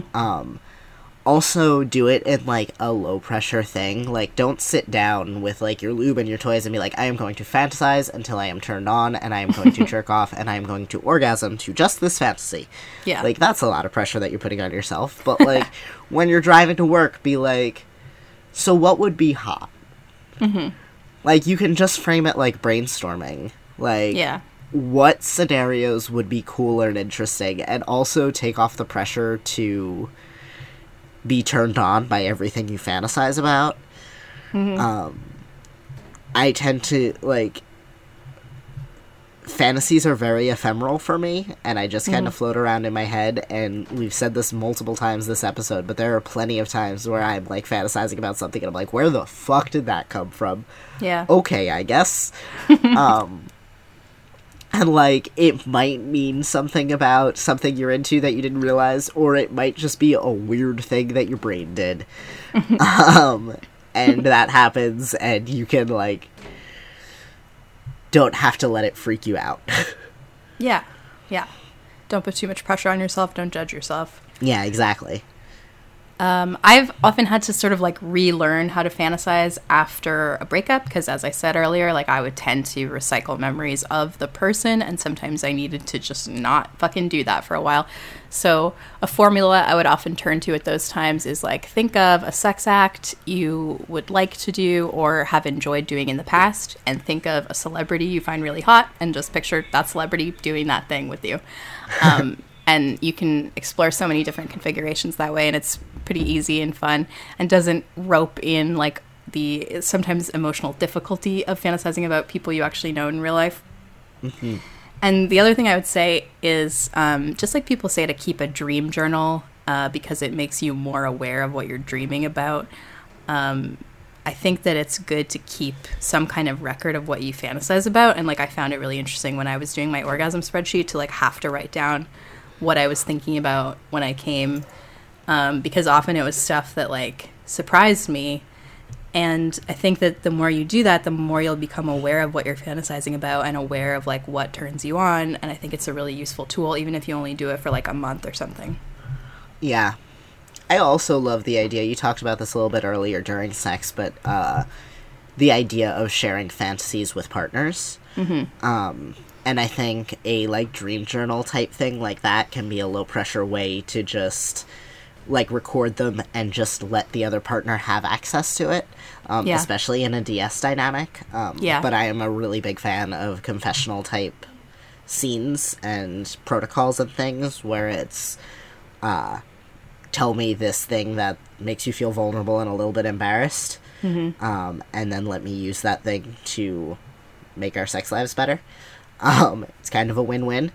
Also, do it in, like, a low-pressure thing. Like, don't sit down with, like, your lube and your toys and be like, I am going to fantasize until I am turned on, and I am going to jerk off, and I am going to orgasm to just this fantasy. Yeah. Like, that's a lot of pressure that you're putting on yourself. But, like, when you're driving to work, be like, so what would be hot? Like, you can just frame it like brainstorming. Like, Yeah. what scenarios would be cool and interesting, and also take off the pressure to be turned on by everything you fantasize about. I tend to, like, fantasies are very ephemeral for me, and I just kind of float around in my head, and we've said this multiple times this episode, but there are plenty of times where I'm, like, fantasizing about something, and I'm like, where the fuck did that come from? Yeah. Okay, I guess. And, like, it might mean something about something you're into that you didn't realize, or it might just be a weird thing that your brain did. And that happens, and you can, like, don't have to let it freak you out. Yeah. Yeah. Don't put too much pressure on yourself. Don't judge yourself. Yeah, exactly. I've often had to sort of like relearn how to fantasize after a breakup because, as I said earlier, like I would tend to recycle memories of the person, and sometimes I needed to just not fucking do that for a while. So a formula I would often turn to at those times is like, think of a sex act you would like to do or have enjoyed doing in the past, and think of a celebrity you find really hot and just picture that celebrity doing that thing with you. And you can explore so many different configurations that way, and it's pretty easy and fun and doesn't rope in like the sometimes emotional difficulty of fantasizing about people you actually know in real life. And the other thing I would say is just like people say to keep a dream journal because it makes you more aware of what you're dreaming about. I think that it's good to keep some kind of record of what you fantasize about. And like I found it really interesting when I was doing my orgasm spreadsheet to like have to write down what I was thinking about when I came, because often it was stuff that like surprised me. And I think that the more you do that, the more you'll become aware of what you're fantasizing about and aware of like what turns you on. And I think it's a really useful tool, even if you only do it for like a month or something. Yeah. I also love the idea, you talked about this a little bit earlier during sex, but the idea of sharing fantasies with partners. And I think a, like, dream journal type thing like that can be a low-pressure way to just, like, record them and just let the other partner have access to it, especially in a DS dynamic. But I am a really big fan of confessional-type scenes and protocols and things where it's, tell me this thing that makes you feel vulnerable and a little bit embarrassed, and then let me use that thing to make our sex lives better. It's kind of a win-win.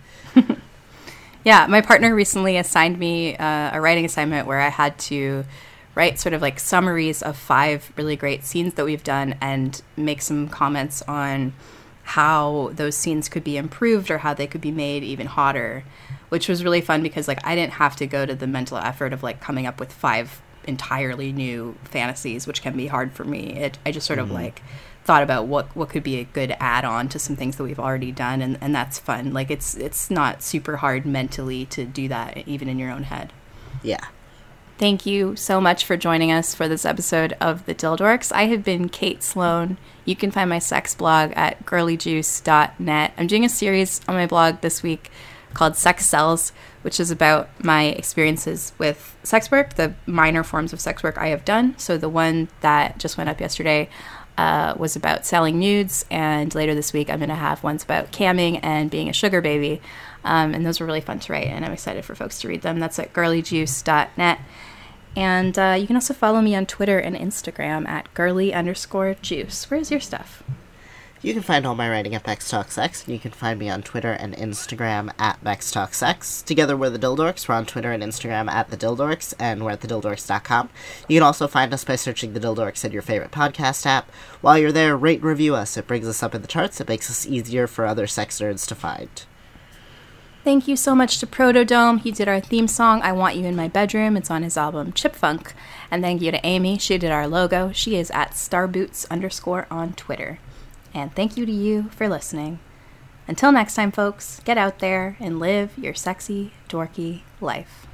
Yeah, my partner recently assigned me a writing assignment where I had to write sort of like summaries of 5 really great scenes that we've done and make some comments on how those scenes could be improved or how they could be made even hotter, which was really fun because like I didn't have to go to the mental effort of like coming up with 5 entirely new fantasies, which can be hard for me. I just sort of like thought about what could be a good add-on to some things that we've already done, and that's fun. Like it's not super hard mentally to do that even in your own head. Yeah. Thank you so much for joining us for this episode of The Dildorks. I have been Kate Sloan. You can find my sex blog at girlyjuice.net. I'm doing a series on my blog this week called Sex Cells, which is about my experiences with sex work, the minor forms of sex work I have done. So the one that just went up yesterday was about selling nudes, and later this week I'm going to have ones about camming and being a sugar baby, and those were really fun to write, and I'm excited for folks to read them. That's at girlyjuice.net, and you can also follow me on Twitter and Instagram at girly_juice. Where's your stuff? You can find all my writing at Bex Talk Sex, and you can find me on Twitter and Instagram at Bex Talk Sex. Together we're the Dildorks. We're on Twitter and Instagram at the Dildorks, and we're at thedildorks.com. You can also find us by searching the Dildorks in your favorite podcast app. While you're there, rate and review us. It brings us up in the charts. It makes us easier for other sex nerds to find. Thank you so much to Protodome. He did our theme song, I Want You in My Bedroom. It's on his album Chip Funk. And thank you to Amy. She did our logo. She is at starboots_ on Twitter. And thank you to you for listening. Until next time, folks, get out there and live your sexy, dorky life.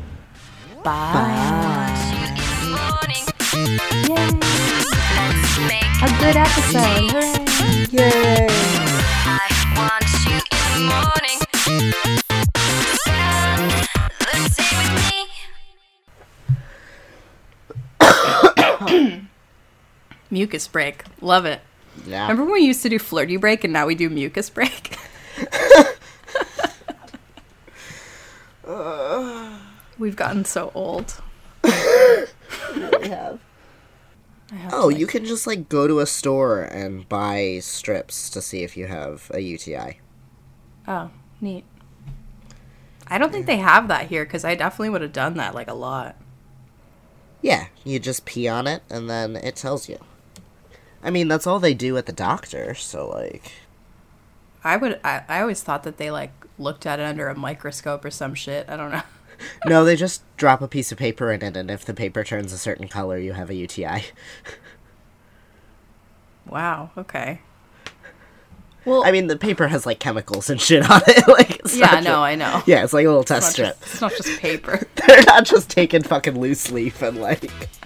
Bye. Yay. A good episode. Hooray. Yay! I want you in the morning. Let's stay with me. Mucus break. Love it. Yeah. Remember when we used to do flirty break and now we do mucus break? We've gotten so old. We have. Oh, you can just, like, go to a store and buy strips to see if you have a UTI. Oh, neat. I don't think they have that here, because I definitely would have done that, like, a lot. Yeah, you just pee on it, and then it tells you. I mean, that's all they do at the doctor, so, like... I always thought that they, like, looked at it under a microscope or some shit. I don't know. No, they just drop a piece of paper in it, and if the paper turns a certain color, you have a UTI. Wow, okay. Well, I mean, the paper has, like, chemicals and shit on it. Like, it's yeah, not no, just- I know. Yeah, it's like a little test strip. It's not just paper. They're not just taking fucking loose leaf and, like...